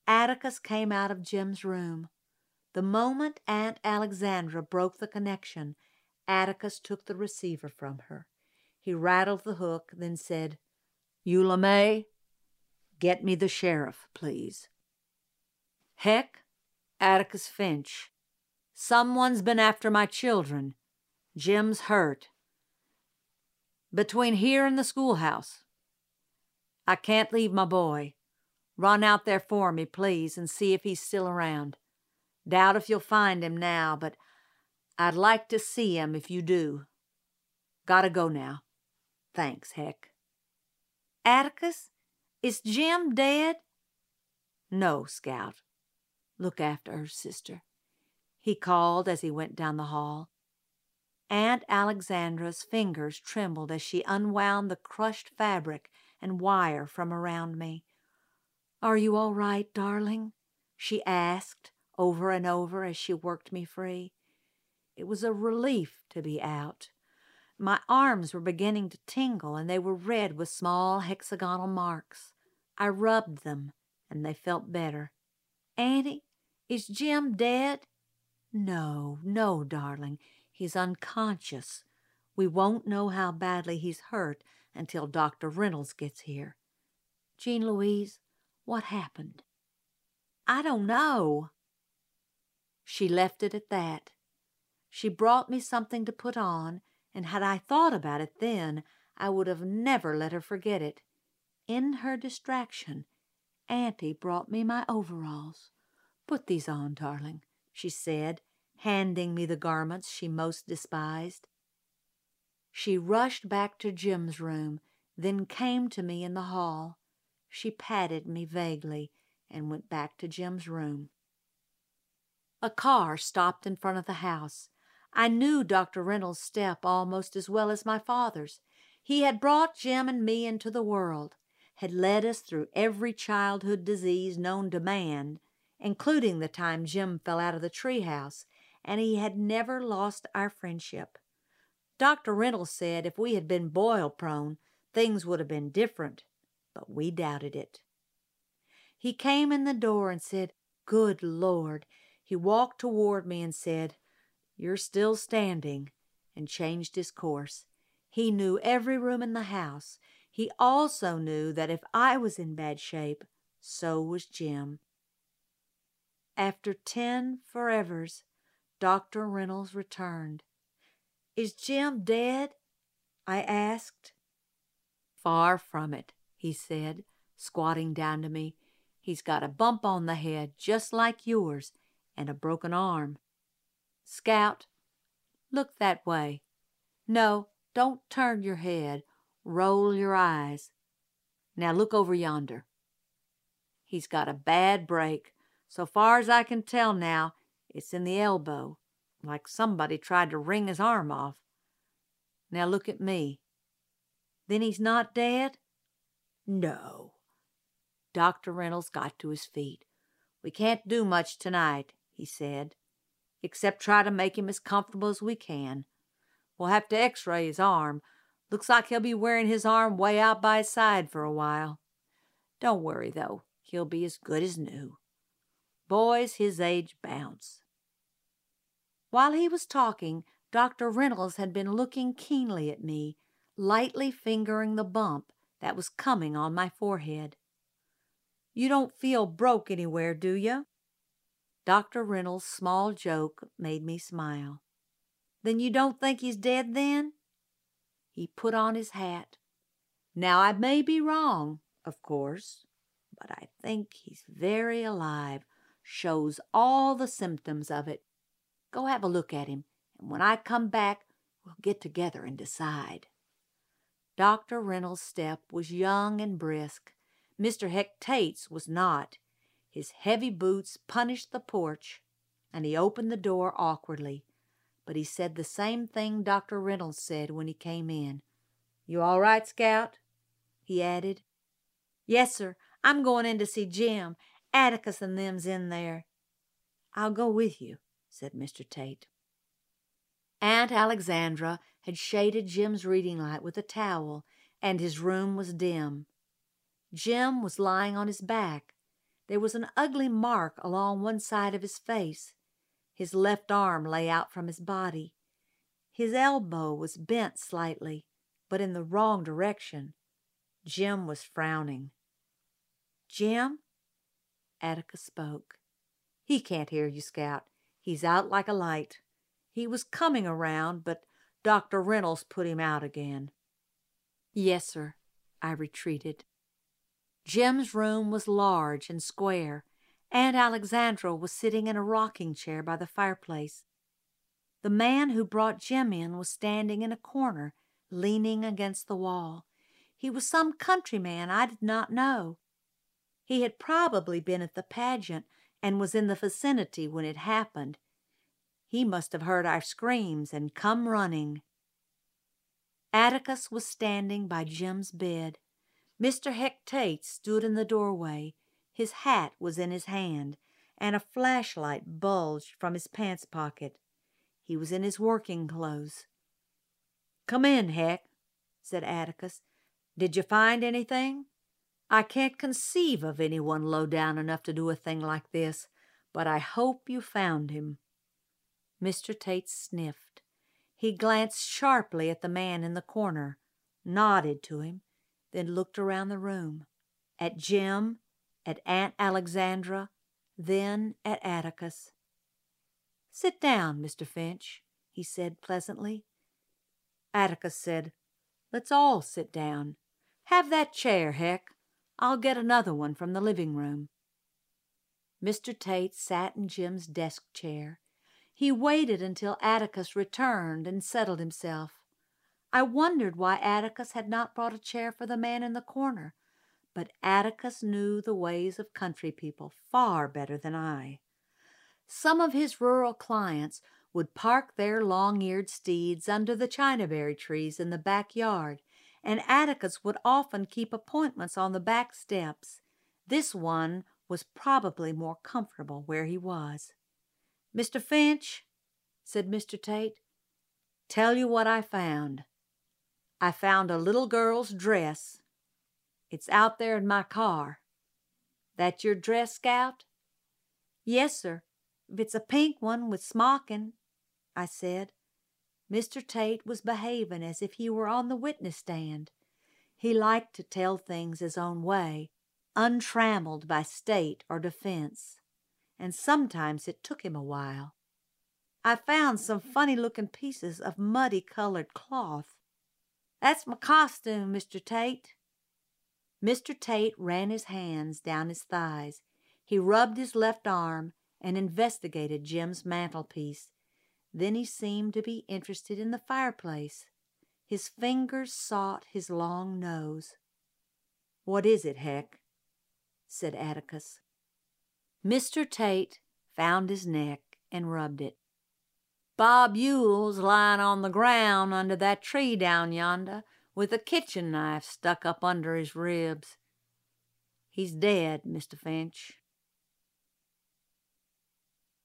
Atticus came out of Jim's room. The moment Aunt Alexandra broke the connection, Atticus took the receiver from her. He rattled the hook, then said, "Eula May, get me the sheriff, please." "Heck, Atticus Finch. Someone's been after my children. Jim's hurt. Between here and the schoolhouse. I can't leave my boy. Run out there for me, please, and see if he's still around. Doubt if you'll find him now, but I'd like to see him if you do. Gotta go now. Thanks, Heck." "Atticus, is Jim dead?" "No, Scout. Look after her, sister," he called as he went down the hall. Aunt Alexandra's fingers trembled as she unwound the crushed fabric and wire from around me. "Are you all right, darling?" she asked over and over as she worked me free. It was a relief to be out. My arms were beginning to tingle, and they were red with small hexagonal marks. I rubbed them, and they felt better. "Auntie, is Jim dead?" "No, no, darling. He's unconscious. We won't know how badly he's hurt until Dr. Reynolds gets here. Jean Louise, what happened?" "I don't know." She left it at that. She brought me something to put on, and had I thought about it then, I would have never let her forget it. In her distraction, Auntie brought me my overalls. "Put these on, darling," she said, handing me the garments she most despised. She rushed back to Jim's room, then came to me in the hall. She patted me vaguely and went back to Jim's room. A car stopped in front of the house. I knew Dr. Reynolds' step almost as well as my father's. He had brought Jim and me into the world, had led us through every childhood disease known to man, including the time Jim fell out of the treehouse, and he had never lost our friendship. Dr. Reynolds said if we had been boil-prone, things would have been different, but we doubted it. He came in the door and said, "Good Lord." He walked toward me and said, "You're still standing," and changed his course. He knew every room in the house. He also knew that if I was in bad shape, so was Jim. After 10 forevers, Dr. Reynolds returned. "Is Jim dead?" I asked. "Far from it," he said, squatting down to me. "He's got a bump on the head just like yours and a broken arm. Scout, look that way. No, don't turn your head. Roll your eyes. Now look over yonder. He's got a bad break. So far as I can tell now, it's in the elbow, like somebody tried to wring his arm off. Now look at me. Then he's not dead?" "No." Dr. Reynolds got to his feet. "We can't do much tonight," he said, "except try to make him as comfortable as we can. We'll have to x-ray his arm. Looks like he'll be wearing his arm way out by his side for a while. Don't worry, though. He'll be as good as new. Boys his age bounce." While he was talking, Dr. Reynolds had been looking keenly at me, lightly fingering the bump that was coming on my forehead. "You don't feel broke anywhere, do you?" Dr. Reynolds' small joke made me smile. "Then you don't think he's dead then?" He put on his hat. "Now I may be wrong, of course, but I think he's very alive. Shows all the symptoms of it. Go have a look at him, and when I come back, we'll get together and decide." Dr. Reynolds' step was young and brisk. Mr. Heck Tate's was not. His heavy boots punished the porch, and he opened the door awkwardly. But he said the same thing Dr. Reynolds said when he came in. "You all right, Scout?" he added. "Yes, sir. I'm going in to see Jim. Atticus and them's in there." "I'll go with you," said Mr. Tate. Aunt Alexandra had shaded Jim's reading light with a towel, and his room was dim. Jim was lying on his back. There was an ugly mark along one side of his face. His left arm lay out from his body. His elbow was bent slightly, but in the wrong direction. Jim was frowning. "Jim?" Atticus spoke. "He can't hear you, Scout. He's out like a light. He was coming around, but Dr. Reynolds put him out again." "Yes, sir," I retreated. Jim's room was large and square. Aunt Alexandra was sitting in a rocking chair by the fireplace. The man who brought Jim in was standing in a corner, leaning against the wall. He was some countryman I did not know. He had probably been at the pageant and was in the vicinity when it happened. He must have heard our screams and come running. Atticus was standing by Jim's bed. Mr. Heck Tate stood in the doorway. His hat was in his hand, and a flashlight bulged from his pants pocket. He was in his working clothes. "Come in, Heck," said Atticus. "Did you find anything? I can't conceive of anyone low down enough to do a thing like this, but I hope you found him." Mr. Tate sniffed. He glanced sharply at the man in the corner, nodded to him, then looked around the room, at Jim, at Aunt Alexandra, then at Atticus. "Sit down, Mr. Finch," he said pleasantly. Atticus said, "Let's all sit down. Have that chair, Heck. I'll get another one from the living room." Mr. Tate sat in Jim's desk chair. He waited until Atticus returned and settled himself. I wondered why Atticus had not brought a chair for the man in the corner, but Atticus knew the ways of country people far better than I. Some of his rural clients would park their long-eared steeds under the chinaberry trees in the backyard, and Atticus would often keep appointments on the back steps. This one was probably more comfortable where he was. "Mr. Finch," said Mr. Tate, "tell you what I found. I found a little girl's dress. It's out there in my car. That your dress, Scout?" "Yes, sir, if it's a pink one with smocking," I said. Mr. Tate was behaving as if he were on the witness stand. He liked to tell things his own way, untrammeled by state or defense, and sometimes it took him a while. "I found some funny-looking pieces of muddy-colored cloth. That's my costume, Mr. Tate." Mr. Tate ran his hands down his thighs. He rubbed his left arm and investigated Jim's mantelpiece. Then he seemed to be interested in the fireplace. His fingers sought his long nose. "What is it, Heck?" said Atticus. Mr. Tate found his neck and rubbed it. "Bob Yule's lying on the ground under that tree down yonder with a kitchen knife stuck up under his ribs. He's dead, Mr. Finch."